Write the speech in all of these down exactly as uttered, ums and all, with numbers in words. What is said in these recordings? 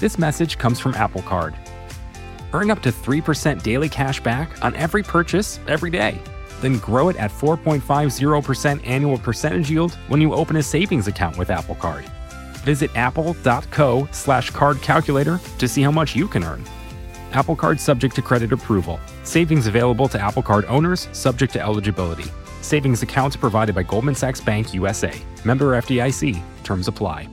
This message comes from Apple Card. Earn up to three percent daily cash back on every purchase every day. Then grow it at four point five zero percent annual percentage yield when you open a savings account with Apple Card. Visit apple.co slash card calculator to see how much you can earn. Apple Card subject to credit approval. Savings available to Apple Card owners subject to eligibility. Savings accounts provided by Goldman Sachs Bank U S A. Member F D I C. Terms apply.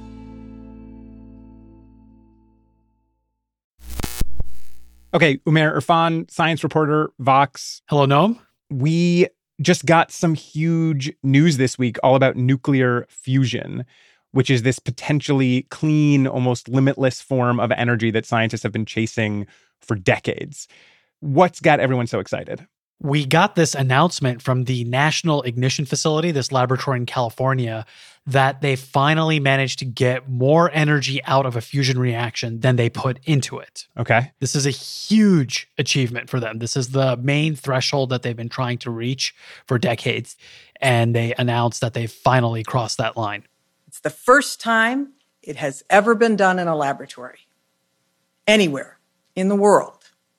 Okay, Umair Irfan, science reporter, Vox. Hello, Noam. We just got some huge news this week all about nuclear fusion, which is this potentially clean, almost limitless form of energy that scientists have been chasing for decades. What's got everyone so excited? We got this announcement from the National Ignition Facility, this laboratory in California, that they finally managed to get more energy out of a fusion reaction than they put into it. Okay. This is a huge achievement for them. This is the main threshold that they've been trying to reach for decades. And they announced that they finally crossed that line. It's the first time it has ever been done in a laboratory, anywhere in the world.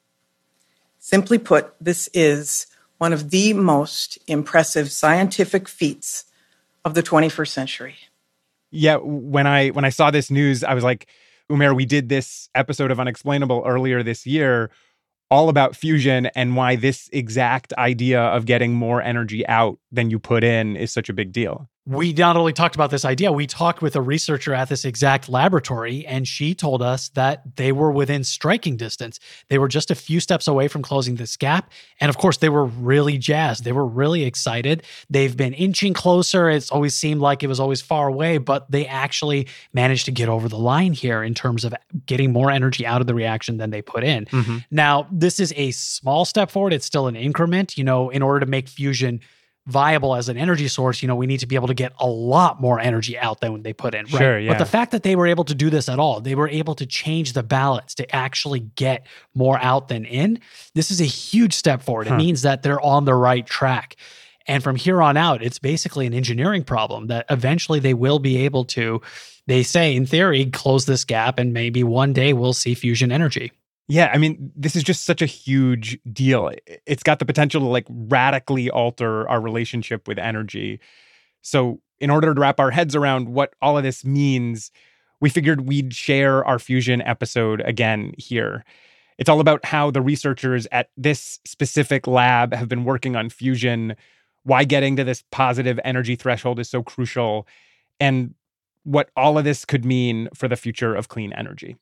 Simply put, this is one of the most impressive scientific feats of the twenty-first century. Yeah, when I when I saw this news, I was like, Umair, we did this episode of Unexplainable earlier this year all about fusion and why this exact idea of getting more energy out than you put in is such a big deal. We not only talked about this idea, we talked with a researcher at this exact laboratory, and she told us that they were within striking distance. They were just a few steps away from closing this gap. And of course, they were really jazzed. They were really excited. They've been inching closer. It's always seemed like it was always far away, but they actually managed to get over the line here in terms of getting more energy out of the reaction than they put in. Mm-hmm. Now, this is a small step forward. It's still an increment. You know, in order to make fusion viable as an energy source, you know, we need to be able to get a lot more energy out than they put in. Right? Sure, yeah. But the fact that they were able to do this at all, they were able to change the balance to actually get more out than in. This is a huge step forward. Huh. It means that they're on the right track. And from here on out, it's basically an engineering problem that eventually they will be able to, they say in theory, close this gap, and maybe one day we'll see fusion energy. Yeah, I mean, this is just such a huge deal. It's got the potential to like radically alter our relationship with energy. So in order to wrap our heads around what all of this means, we figured we'd share our fusion episode again here. It's all about how the researchers at this specific lab have been working on fusion, why getting to this positive energy threshold is so crucial, and what all of this could mean for the future of clean energy.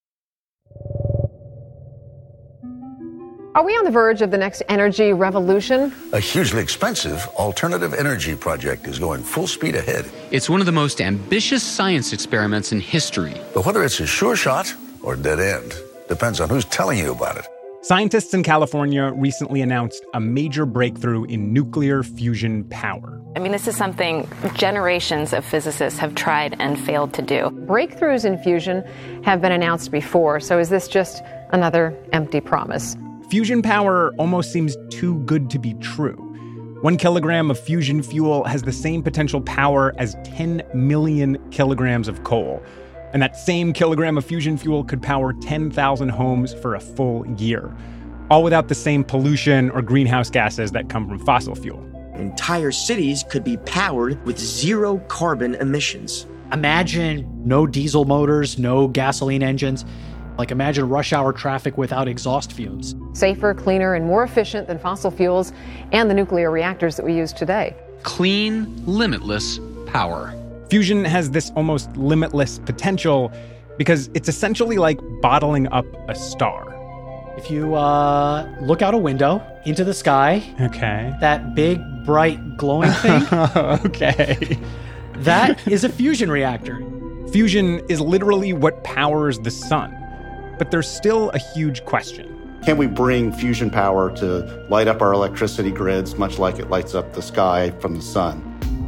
Are we on the verge of the next energy revolution? A hugely expensive alternative energy project is going full speed ahead. It's one of the most ambitious science experiments in history. But whether it's a sure shot or dead end depends on who's telling you about it. Scientists in California recently announced a major breakthrough in nuclear fusion power. I mean, this is something generations of physicists have tried and failed to do. Breakthroughs in fusion have been announced before, so is this just another empty promise? Fusion power almost seems too good to be true. One kilogram of fusion fuel has the same potential power as ten million kilograms of coal. And that same kilogram of fusion fuel could power ten thousand homes for a full year, all without the same pollution or greenhouse gases that come from fossil fuel. Entire cities could be powered with zero carbon emissions. Imagine no diesel motors, no gasoline engines. Like imagine rush hour traffic without exhaust fumes. Safer, cleaner, and more efficient than fossil fuels and the nuclear reactors that we use today. Clean, limitless power. Fusion has this almost limitless potential because it's essentially like bottling up a star. If you uh, look out a window into the sky, okay, that big, bright, glowing thing, okay, that is a fusion reactor. Fusion is literally what powers the sun. But there's still a huge question. Can we bring fusion power to light up our electricity grids, much like it lights up the sky from the sun?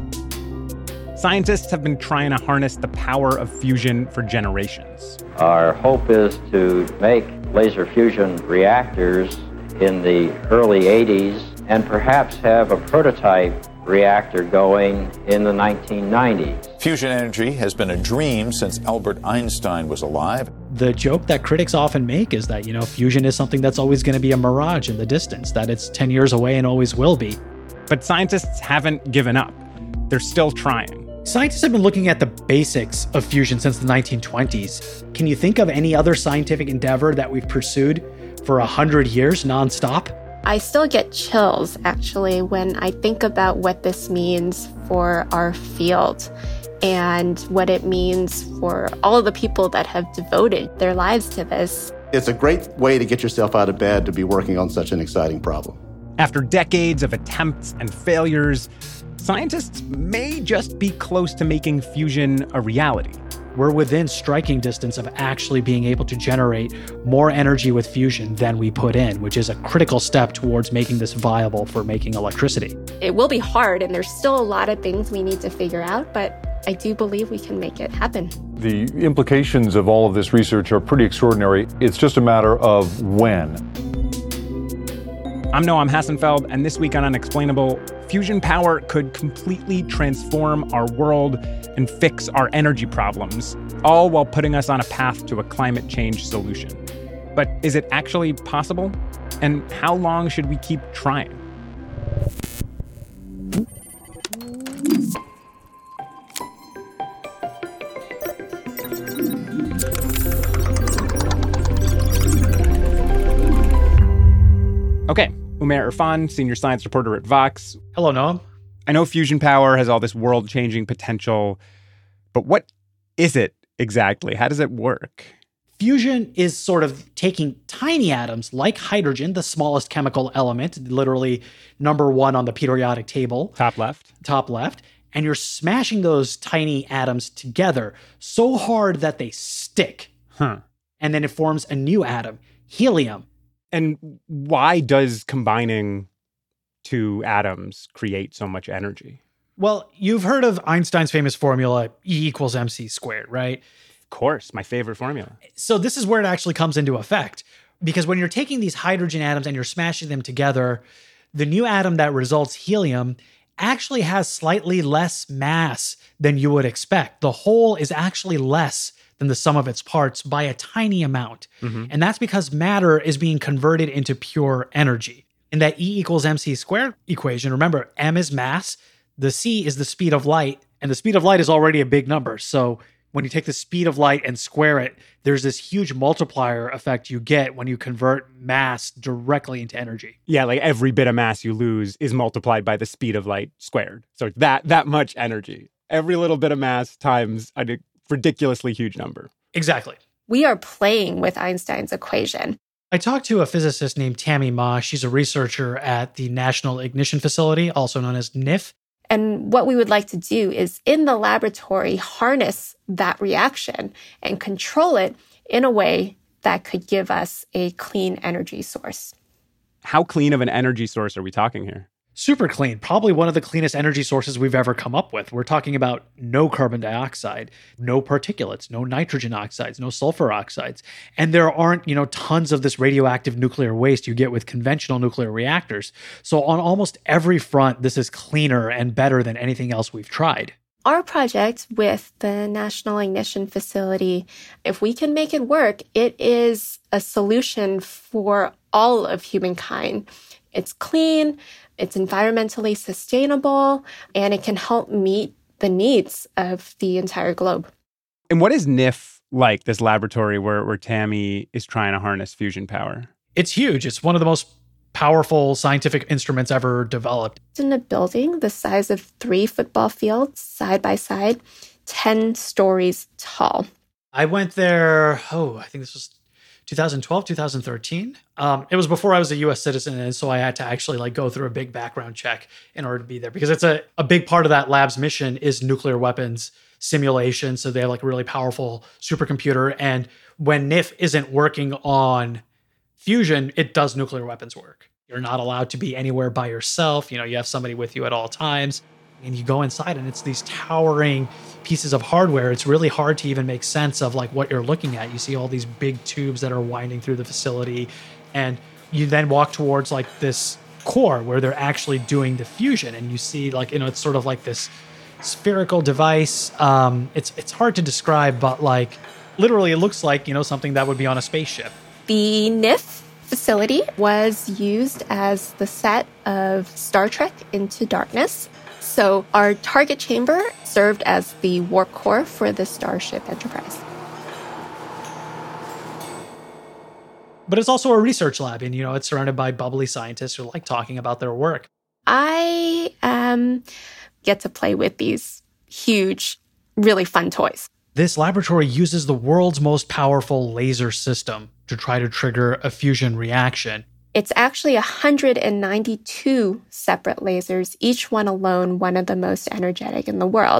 Scientists have been trying to harness the power of fusion for generations. Our hope is to make laser fusion reactors in the early eighties and perhaps have a prototype reactor going in the nineteen nineties. Fusion energy has been a dream since Albert Einstein was alive. The joke that critics often make is that, you know, fusion is something that's always going to be a mirage in the distance, that it's ten years away and always will be. But scientists haven't given up. They're still trying. Scientists have been looking at the basics of fusion since the nineteen twenties. Can you think of any other scientific endeavor that we've pursued for a hundred years nonstop? I still get chills, actually, when I think about what this means for our field and what it means for all of the people that have devoted their lives to this. It's a great way to get yourself out of bed to be working on such an exciting problem. After decades of attempts and failures, scientists may just be close to making fusion a reality. We're within striking distance of actually being able to generate more energy with fusion than we put in, which is a critical step towards making this viable for making electricity. It will be hard, and there's still a lot of things we need to figure out, but I do believe we can make it happen. The implications of all of this research are pretty extraordinary. It's just a matter of when. I'm Noam Hassenfeld, and this week on Unexplainable, fusion power could completely transform our world and fix our energy problems, all while putting us on a path to a climate change solution. But is it actually possible? And how long should we keep trying? Okay, Umair Irfan, senior science reporter at Vox. Hello, Noam. I know fusion power has all this world-changing potential, but what is it exactly? How does it work? Fusion is sort of taking tiny atoms like hydrogen, the smallest chemical element, literally number one on the periodic table. Top left. Top left. And you're smashing those tiny atoms together so hard that they stick. Huh. And then it forms a new atom, helium. And why does combining two atoms create so much energy? Well, you've heard of Einstein's famous formula, E equals mc squared, right? Of course, my favorite formula. So this is where it actually comes into effect. Because when you're taking these hydrogen atoms and you're smashing them together, the new atom that results, helium, actually has slightly less mass than you would expect. The whole is actually less than the sum of its parts by a tiny amount. Mm-hmm. And that's because matter is being converted into pure energy. In that E equals mc squared equation, remember, m is mass, the c is the speed of light, and the speed of light is already a big number. So when you take the speed of light and square it, there's this huge multiplier effect you get when you convert mass directly into energy. Yeah, like every bit of mass you lose is multiplied by the speed of light squared. So it's that, that much energy. Every little bit of mass times a ridiculously huge number. Exactly. We are playing with Einstein's equation. I talked to a physicist named Tammy Ma. She's a researcher at the National Ignition Facility, also known as N I F. And what we would like to do is, in the laboratory, harness that reaction and control it in a way that could give us a clean energy source. How clean of an energy source are we talking here? Super clean. Probably one of the cleanest energy sources we've ever come up with. We're talking about no carbon dioxide, no particulates, no nitrogen oxides, no sulfur oxides. And there aren't, you know, tons of this radioactive nuclear waste you get with conventional nuclear reactors. So on almost every front, this is cleaner and better than anything else we've tried. Our project with the National Ignition Facility, if we can make it work, it is a solution for all of humankind. It's clean, it's environmentally sustainable, and it can help meet the needs of the entire globe. And what is N I F like, this laboratory where, where Tammy is trying to harness fusion power? It's huge. It's one of the most powerful scientific instruments ever developed. It's in a building the size of three football fields, side by side, ten stories tall. I went there, oh, I think this was twenty twelve, twenty thirteen. Um, it was before I was a U S citizen, and so I had to actually like go through a big background check in order to be there, because it's a, a big part of that lab's mission is nuclear weapons simulation. So they have like a really powerful supercomputer. And when N I F isn't working on fusion, it does nuclear weapons work. You're not allowed to be anywhere by yourself. You know, you have somebody with you at all times. And you go inside and it's these towering pieces of hardware. It's really hard to even make sense of like what you're looking at. You see all these big tubes that are winding through the facility. And you then walk towards like this core where they're actually doing the fusion. And you see like, you know, it's sort of like this spherical device. Um, it's it's hard to describe, but like Literally, it looks like, you know, something that would be on a spaceship. The N I F facility was used as the set of Star Trek Into Darkness. So our target chamber served as the warp core for the Starship Enterprise. But it's also a research lab, and, you know, it's surrounded by bubbly scientists who like talking about their work. I um, get to play with these huge, really fun toys. This laboratory uses the world's most powerful laser system to try to trigger a fusion reaction. It's actually one hundred ninety-two separate lasers, each one alone one of the most energetic in the world.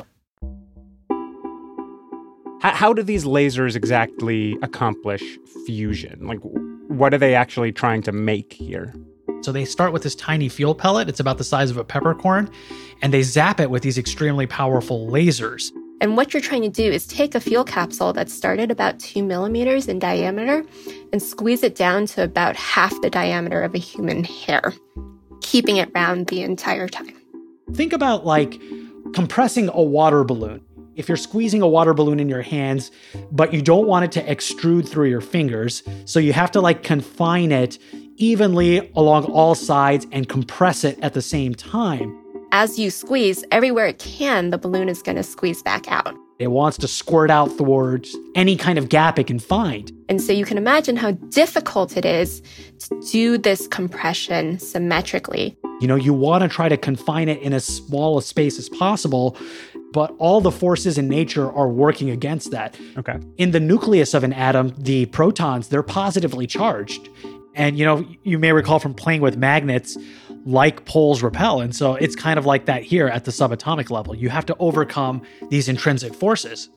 How, how do these lasers exactly accomplish fusion? Like, what are they actually trying to make here? So they start with this tiny fuel pellet. It's about the size of a peppercorn, and they zap it with these extremely powerful lasers. And what you're trying to do is take a fuel capsule that started about two millimeters in diameter and squeeze it down to about half the diameter of a human hair, keeping it round the entire time. Think about like compressing a water balloon. If you're squeezing a water balloon in your hands, but you don't want it to extrude through your fingers, so you have to like confine it evenly along all sides and compress it at the same time. As you squeeze, everywhere it can, the balloon is going to squeeze back out. It wants to squirt out towards any kind of gap it can find. And so you can imagine how difficult it is to do this compression symmetrically. You know, you want to try to confine it in as small a space as possible, but all the forces in nature are working against that. Okay. In the nucleus of an atom, the protons, they're positively charged. And, you know, you may recall from playing with magnets, like poles repel. And so it's kind of like that here at the subatomic level. You have to overcome these intrinsic forces.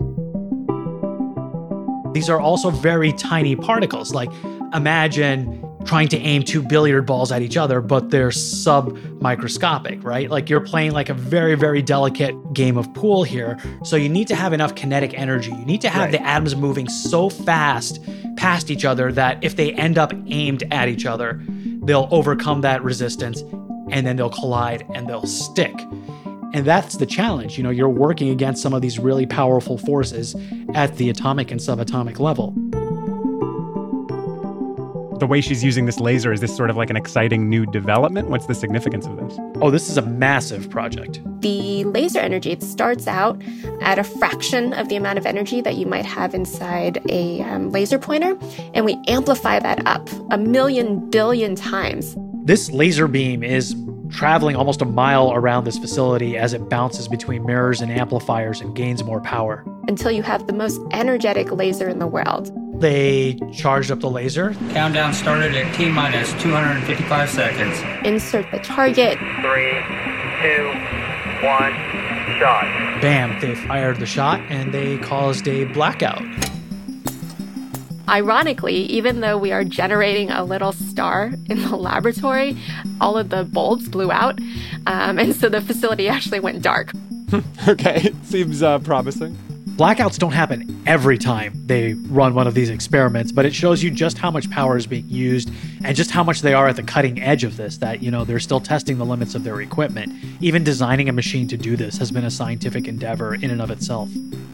These are also very tiny particles. Like, imagine trying to aim two billiard balls at each other, but they're sub-microscopic, right? Like, you're playing like a very, very delicate game of pool here. So you need to have enough kinetic energy. You need to have right. the atoms moving so fast past each other that if they end up aimed at each other, they'll overcome that resistance, and then they'll collide and they'll stick. And that's the challenge. You know, you're working against some of these really powerful forces at the atomic and subatomic level. The way she's using this laser, is this sort of like an exciting new development? What's the significance of this? Oh, this is a massive project. The laser energy, it starts out at a fraction of the amount of energy that you might have inside a um, laser pointer, and we amplify that up a million billion times. This laser beam is traveling almost a mile around this facility as it bounces between mirrors and amplifiers and gains more power. Until you have the most energetic laser in the world. They charged up the laser. Countdown started at T minus two hundred fifty-five seconds. Insert the target. Three, two, one, shot. Bam, they fired the shot and they caused a blackout. Ironically, even though we are generating a little star in the laboratory, all of the bulbs blew out. Um, and so the facility actually went dark. Okay, seems uh, promising. Blackouts don't happen every time they run one of these experiments, but it shows you just how much power is being used and just how much they are at the cutting edge of this, that, you know, they're still testing the limits of their equipment. Even designing a machine to do this has been a scientific endeavor in and of itself.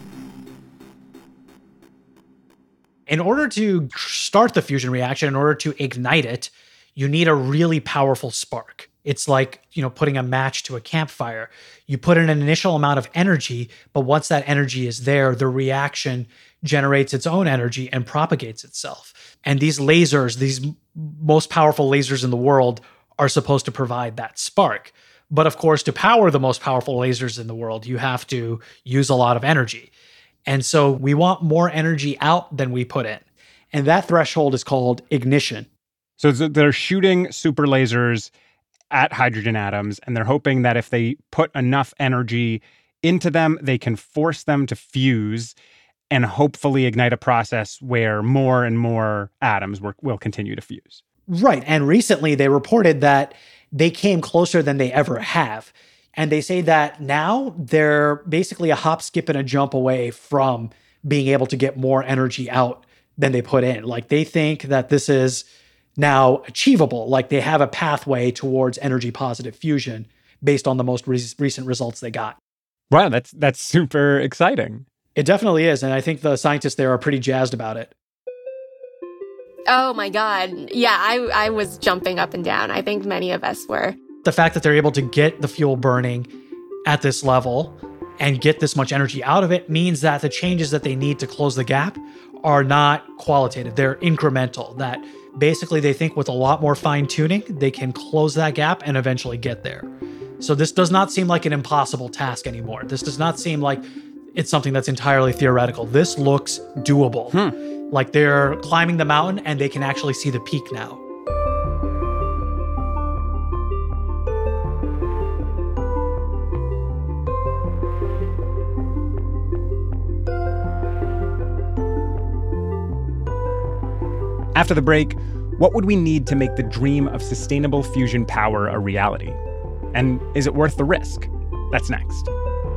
In order to start the fusion reaction, in order to ignite it, you need a really powerful spark. It's like, you know, putting a match to a campfire. You put in an initial amount of energy, but once that energy is there, the reaction generates its own energy and propagates itself. And these lasers, these most powerful lasers in the world, are supposed to provide that spark. But of course, to power the most powerful lasers in the world, you have to use a lot of energy. And so we want more energy out than we put in. And that threshold is called ignition. So they're shooting super lasers at hydrogen atoms, and they're hoping that if they put enough energy into them, they can force them to fuse and hopefully ignite a process where more and more atoms will, will continue to fuse. Right. And recently they reported that they came closer than they ever have. And they say that now they're basically a hop, skip, and a jump away from being able to get more energy out than they put in. Like, they think that this is now achievable. Like, they have a pathway towards energy positive fusion based on the most re- recent results they got. Wow, that's that's super exciting. It definitely is. And I think the scientists there are pretty jazzed about it. Oh my God. Yeah, I, I was jumping up and down. I think many of us were. The fact that they're able to get the fuel burning at this level and get this much energy out of it means that the changes that they need to close the gap are not qualitative. They're incremental. That basically they think with a lot more fine tuning, they can close that gap and eventually get there. So this does not seem like an impossible task anymore. This does not seem like it's something that's entirely theoretical. This looks doable. Hmm. Like they're climbing the mountain and they can actually see the peak now. After the break, what would we need to make the dream of sustainable fusion power a reality? And is it worth the risk? That's next.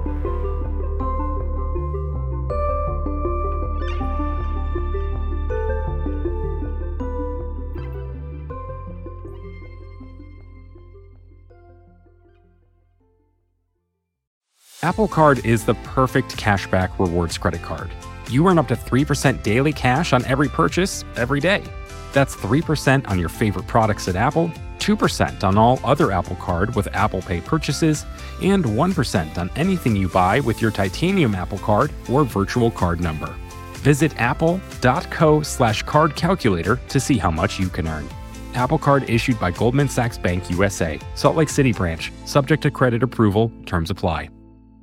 Apple Card is the perfect cashback rewards credit card. You earn up to three percent daily cash on every purchase every day. That's three percent on your favorite products at Apple, two percent on all other Apple Card with Apple Pay purchases, and one percent on anything you buy with your titanium Apple Card or virtual card number. Visit apple.co slash card calculator to see how much you can earn. Apple Card issued by Goldman Sachs Bank U S A, Salt Lake City branch, subject to credit approval, terms apply.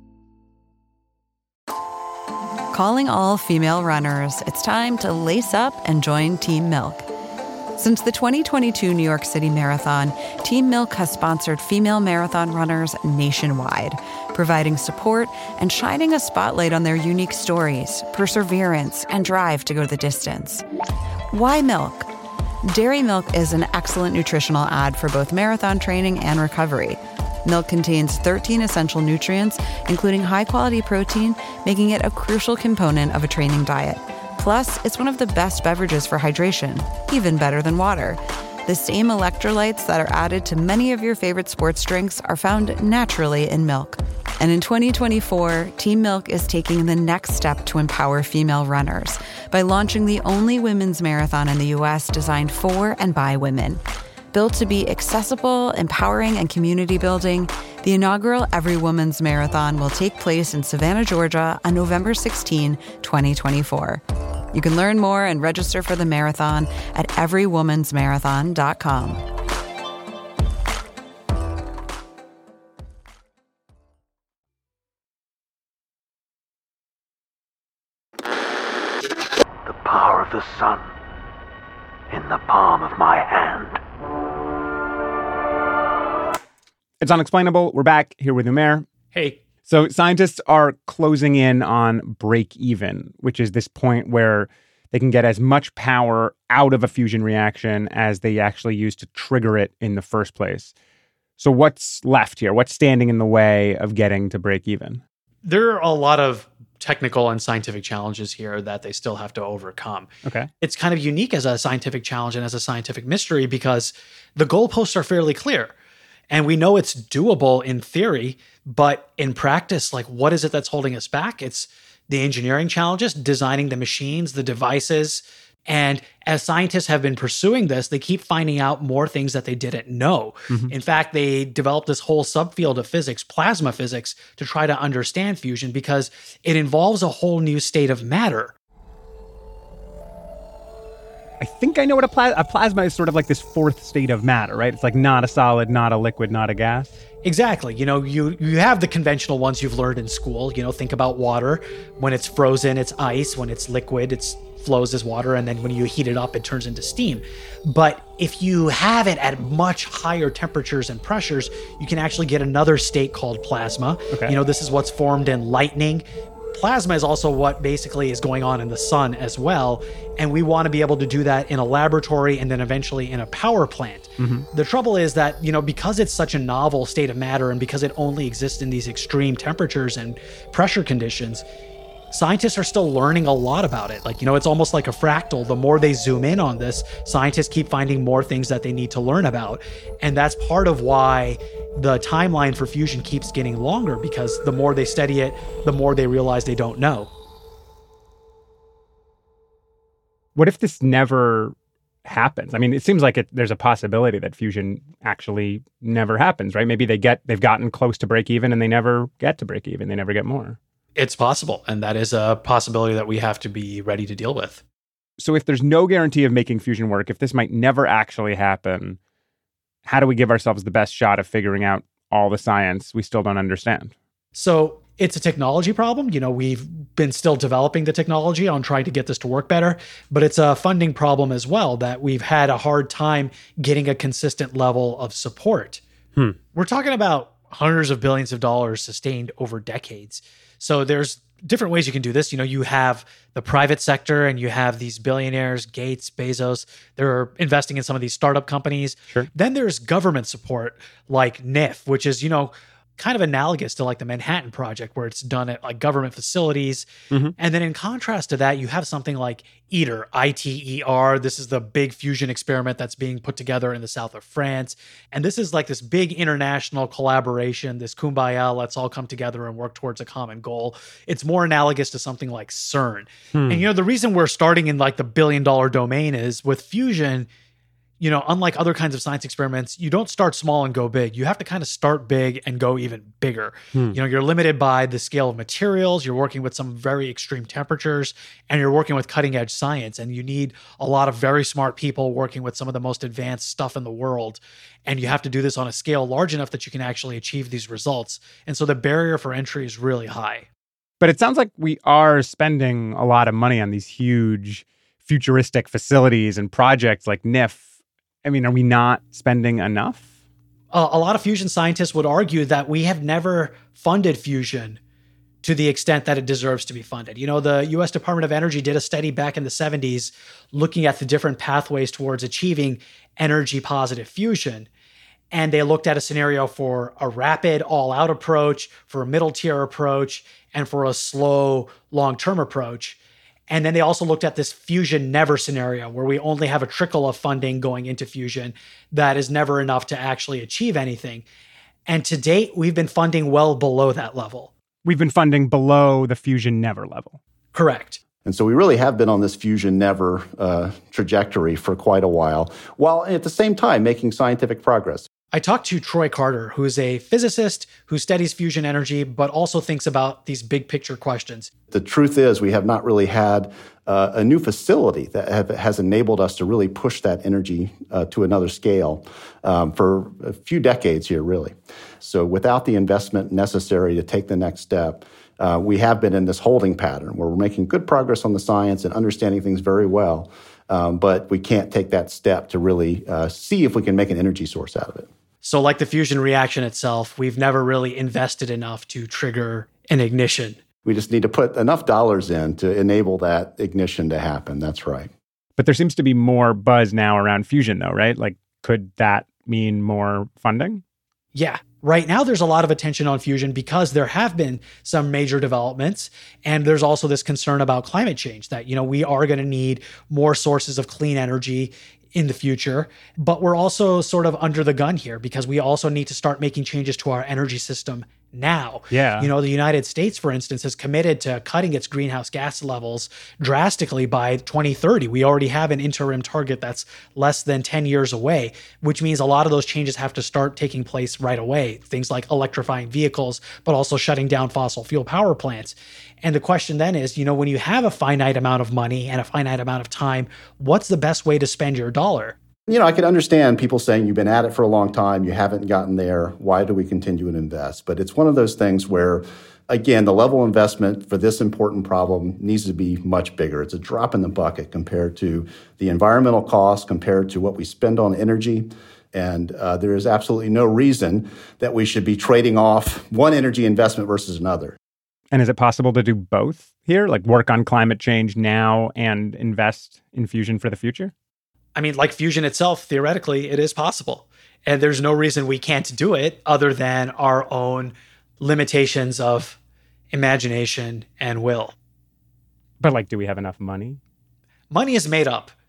Calling all female runners, it's time to lace up and join Team Milk. Since the twenty twenty-two New York City Marathon, Team Milk has sponsored female marathon runners nationwide, providing support and shining a spotlight on their unique stories, perseverance, and drive to go the distance. Why milk? Dairy milk is an excellent nutritional ad for both marathon training and recovery. Milk contains thirteen essential nutrients, including high-quality protein, making it a crucial component of a training diet. Plus, it's one of the best beverages for hydration, even better than water. The same electrolytes that are added to many of your favorite sports drinks are found naturally in milk. And in twenty twenty-four, Team Milk is taking the next step to empower female runners by launching the only women's marathon in the U S designed for and by women. Built to be accessible, empowering, and community building, the inaugural Every Woman's Marathon will take place in Savannah, Georgia on November sixteenth, twenty twenty-four. You can learn more and register for the marathon at every womans marathon dot com. The power of the sun in the palm of my hand. It's Unexplainable. We're back here with Umair. Hey. So scientists are closing in on break even, which is this point where they can get as much power out of a fusion reaction as they actually use to trigger it in the first place. So what's left here? What's standing in the way of getting to break even? There are a lot of technical and scientific challenges here that they still have to overcome. Okay. It's kind of unique as a scientific challenge and as a scientific mystery because the goalposts are fairly clear. And we know it's doable in theory, but in practice, like what is it that's holding us back? It's the engineering challenges, designing the machines, the devices. And as scientists have been pursuing this, they keep finding out more things that they didn't know. Mm-hmm. In fact, they developed this whole subfield of physics, plasma physics, to try to understand fusion because it involves a whole new state of matter. I think I know what a, pla- a plasma is. Sort of like this fourth state of matter, right? It's like not a solid, not a liquid, not a gas. Exactly. You know, you you have the conventional ones you've learned in school. You know, think about water. When it's frozen, it's ice. When it's liquid, it flows as water. And then when you heat it up, it turns into steam. But if you have it at much higher temperatures and pressures, you can actually get another state called plasma. Okay. You know, this is what's formed in lightning. Plasma is also what basically is going on in the sun as well. And we want to be able to do that in a laboratory and then eventually in a power plant. Mm-hmm. The trouble is that, you know, because it's such a novel state of matter and because it only exists in these extreme temperatures and pressure conditions, scientists are still learning a lot about it. Like, you know, it's almost like a fractal. The more they zoom in on this, scientists keep finding more things that they need to learn about. And that's part of why the timeline for fusion keeps getting longer, because the more they study it, the more they realize they don't know. What if this never happens? I mean, it seems like it, there's a possibility that fusion actually never happens, right? Maybe they get they've gotten close to break even and they never get to break even. They never get more. It's possible, and that is a possibility that we have to be ready to deal with. So if there's no guarantee of making fusion work, if this might never actually happen, how do we give ourselves the best shot of figuring out all the science we still don't understand? So it's a technology problem. You know, we've been still developing the technology on trying to get this to work better, but it's a funding problem as well, that we've had a hard time getting a consistent level of support. Hmm. We're talking about hundreds of billions of dollars sustained over decades. So there's different ways you can do this. You know, you have the private sector and you have these billionaires, Gates, Bezos, they're investing in some of these startup companies. Sure. Then there's government support like N I F, which is, you know, kind of analogous to like the Manhattan Project, where it's done at like government facilities. Mm-hmm. And then in contrast to that, you have something like ITER, I T E R. This is the big fusion experiment that's being put together in the south of France. And this is like this big international collaboration, this kumbaya, let's all come together and work towards a common goal. It's more analogous to something like CERN. Hmm. And, you know, the reason we're starting in like the billion dollar domain is with fusion, you know, unlike other kinds of science experiments, you don't start small and go big. You have to kind of start big and go even bigger. Hmm. You know, you're limited by the scale of materials, you're working with some very extreme temperatures, and you're working with cutting edge science. And you need a lot of very smart people working with some of the most advanced stuff in the world. And you have to do this on a scale large enough that you can actually achieve these results. And so the barrier for entry is really high. But it sounds like we are spending a lot of money on these huge futuristic facilities and projects like N I F. I mean, are we not spending enough? Uh, a lot of fusion scientists would argue that we have never funded fusion to the extent that it deserves to be funded. You know, the U S Department of Energy did a study back in the seventies looking at the different pathways towards achieving energy positive fusion. And they looked at a scenario for a rapid all-out approach, for a middle tier approach, and for a slow long-term approach. And then they also looked at this fusion never scenario where we only have a trickle of funding going into fusion that is never enough to actually achieve anything. And to date, we've been funding well below that level. We've been funding below the fusion never level. Correct. And so we really have been on this fusion never uh, trajectory for quite a while, while at the same time making scientific progress. I talked to Troy Carter, who is a physicist who studies fusion energy, but also thinks about these big picture questions. The truth is we have not really had uh, a new facility that have, has enabled us to really push that energy uh, to another scale um, for a few decades here, really. So without the investment necessary to take the next step, uh, we have been in this holding pattern where we're making good progress on the science and understanding things very well, um, but we can't take that step to really uh, see if we can make an energy source out of it. So like the fusion reaction itself, we've never really invested enough to trigger an ignition. We just need to put enough dollars in to enable that ignition to happen. That's right. But there seems to be more buzz now around fusion, though, right? Like, could that mean more funding? Yeah. Right now, there's a lot of attention on fusion because there have been some major developments. And there's also this concern about climate change that, you know, we are going to need more sources of clean energy in the future, but we're also sort of under the gun here because we also need to start making changes to our energy system now. Yeah. You know, the United States, for instance, has committed to cutting its greenhouse gas levels drastically by twenty thirty. We already have an interim target that's less than ten years away, which means a lot of those changes have to start taking place right away. Things like electrifying vehicles, but also shutting down fossil fuel power plants. And the question then is, you know, when you have a finite amount of money and a finite amount of time, what's the best way to spend your dollar? You know, I could understand people saying you've been at it for a long time, you haven't gotten there, why do we continue to invest? But it's one of those things where, again, the level of investment for this important problem needs to be much bigger. It's a drop in the bucket compared to the environmental costs, compared to what we spend on energy. And uh, there is absolutely no reason that we should be trading off one energy investment versus another. And is it possible to do both here, like work on climate change now and invest in fusion for the future? I mean, like fusion itself, theoretically, it is possible. And there's no reason we can't do it other than our own limitations of imagination and will. But like, do we have enough money? Money is made up.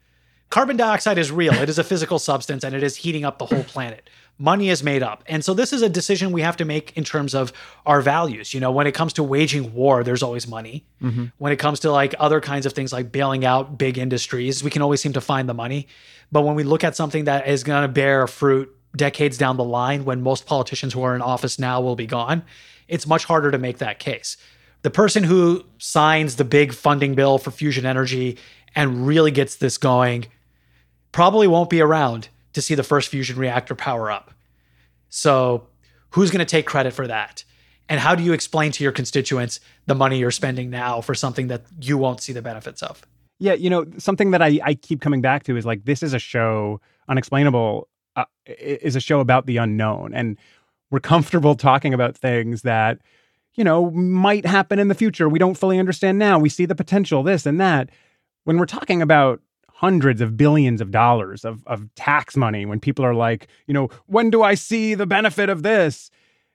Carbon dioxide is real. It is a physical substance, and it is heating up the whole planet. Money is made up. And so this is a decision we have to make in terms of our values. You know, when it comes to waging war, there's always money. Mm-hmm. When it comes to like other kinds of things like bailing out big industries, we can always seem to find the money. But when we look at something that is going to bear fruit decades down the line, when most politicians who are in office now will be gone, it's much harder to make that case. The person who signs the big funding bill for fusion energy and really gets this going probably won't be around to see the first fusion reactor power up. So who's going to take credit for that? And how do you explain to your constituents the money you're spending now for something that you won't see the benefits of? Yeah, you know, something that I, I keep coming back to is like, this is a show, Unexplainable uh, is a show about the unknown. And we're comfortable talking about things that, you know, might happen in the future. We don't fully understand now. We see the potential, this and that. When we're talking about hundreds of billions of dollars of, of tax money, when people are like, you know, when do I see the benefit of this?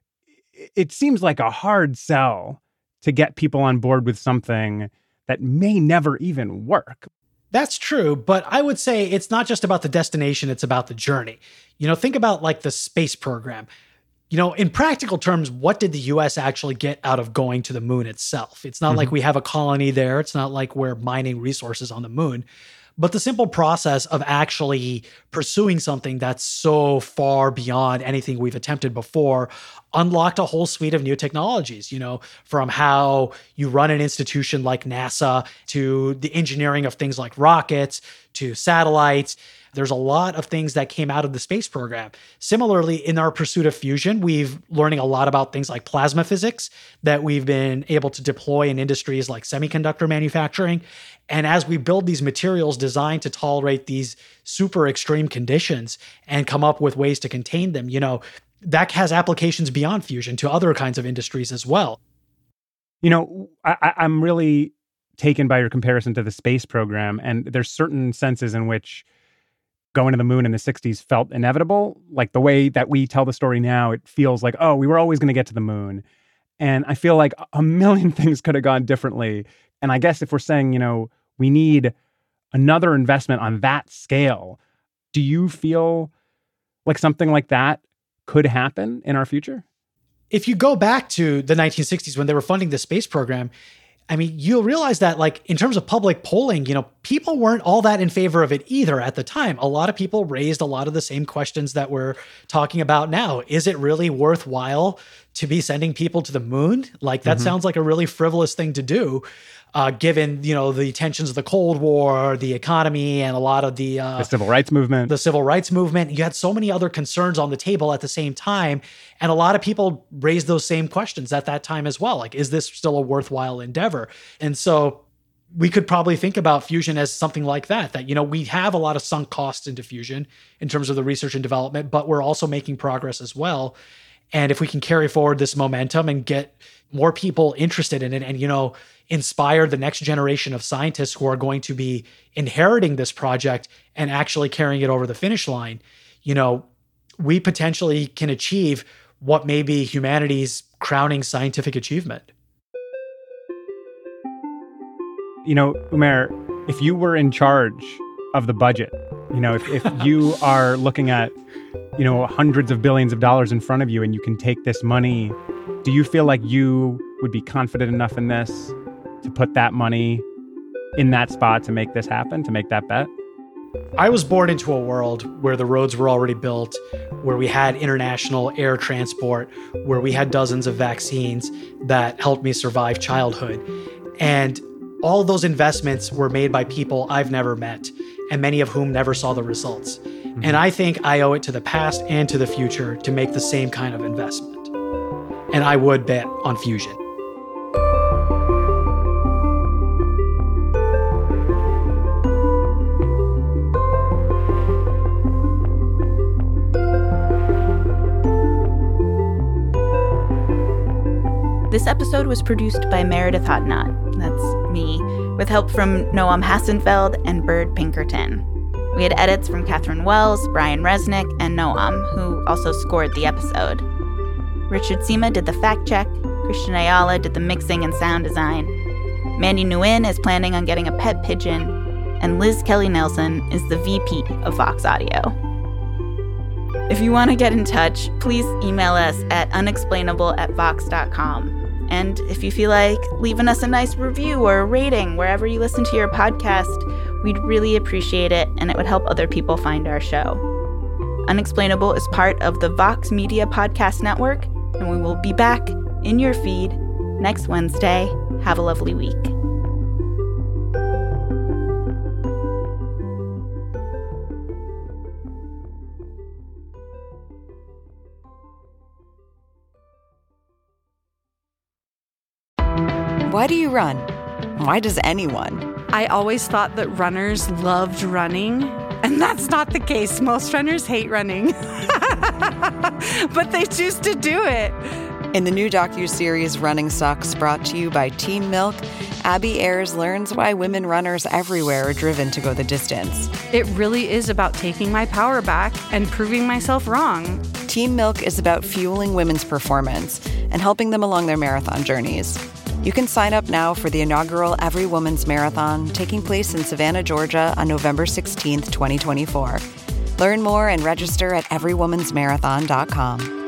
It seems like a hard sell to get people on board with something that may never even work. That's true, but I would say it's not just about the destination, it's about the journey. You know, think about like the space program. You know, in practical terms, what did the U S actually get out of going to the moon itself? It's not mm-hmm. like we have a colony there. It's not like we're mining resources on the moon. But the simple process of actually pursuing something that's so far beyond anything we've attempted before unlocked a whole suite of new technologies, you know, from how you run an institution like NASA to the engineering of things like rockets to satellites. There's a lot of things that came out of the space program. Similarly, in our pursuit of fusion, we've learning a lot about things like plasma physics that we've been able to deploy in industries like semiconductor manufacturing. And as we build these materials designed to tolerate these super extreme conditions and come up with ways to contain them, you know, that has applications beyond fusion to other kinds of industries as well. You know, I, I'm really taken by your comparison to the space program. And there's certain senses in which going to the moon in the sixties felt inevitable. Like the way that we tell the story now, it feels like, oh, we were always going to get to the moon. And I feel like a million things could have gone differently. And I guess if we're saying, you know, we need another investment on that scale, do you feel like something like that could happen in our future? If you go back to the nineteen sixties when they were funding the space program, I mean, you'll realize that, like, in terms of public polling, you know, people weren't all that in favor of it either at the time. A lot of people raised a lot of the same questions that we're talking about now. Is it really worthwhile to be sending people to the moon? Like, that mm-hmm. sounds like a really frivolous thing to do, uh, given, you know, the tensions of the Cold War, the economy, and a lot of the... Uh, the civil rights movement. The civil rights movement. You had so many other concerns on the table at the same time. And a lot of people raised those same questions at that time as well. Like, is this still a worthwhile endeavor? And so we could probably think about fusion as something like that, that, you know, we have a lot of sunk costs into fusion in terms of the research and development, but we're also making progress as well. And if we can carry forward this momentum and get more people interested in it and, you know, inspire the next generation of scientists who are going to be inheriting this project and actually carrying it over the finish line, you know, we potentially can achieve what may be humanity's crowning scientific achievement. You know, Umair, if you were in charge of the budget, you know, if, if you are looking at, you know, hundreds of billions of dollars in front of you and you can take this money, do you feel like you would be confident enough in this to put that money in that spot to make this happen, to make that bet? I was born into a world where the roads were already built, where we had international air transport, where we had dozens of vaccines that helped me survive childhood. And all those investments were made by people I've never met, and many of whom never saw the results. Mm-hmm. And I think I owe it to the past and to the future to make the same kind of investment. And I would bet on fusion. This episode was produced by Meredith Hodnott, that's me, with help from Noam Hassenfeld and Bird Pinkerton. We had edits from Catherine Wells, Brian Resnick, and Noam, who also scored the episode. Richard Sima did the fact check, Christian Ayala did the mixing and sound design. Mandy Nguyen is planning on getting a pet pigeon, and Liz Kelly Nelson is the V P of Vox Audio. If you want to get in touch, please email us at unexplainable at vox dot com. And if you feel like leaving us a nice review or a rating wherever you listen to your podcast, we'd really appreciate it, and it would help other people find our show. Unexplainable is part of the Vox Media Podcast Network, and we will be back in your feed next Wednesday. Have a lovely week. Why do you run? Why does anyone? I always thought that runners loved running, and that's not the case. Most runners hate running, but they choose to do it. In the new docuseries Running Sucks, brought to you by Team Milk, Abby Ayers learns why women runners everywhere are driven to go the distance. It really is about taking my power back and proving myself wrong. Team Milk is about fueling women's performance and helping them along their marathon journeys. You can sign up now for the inaugural Every Woman's Marathon, taking place in Savannah, Georgia on November sixteenth, twenty twenty-four. Learn more and register at every woman's marathon dot com.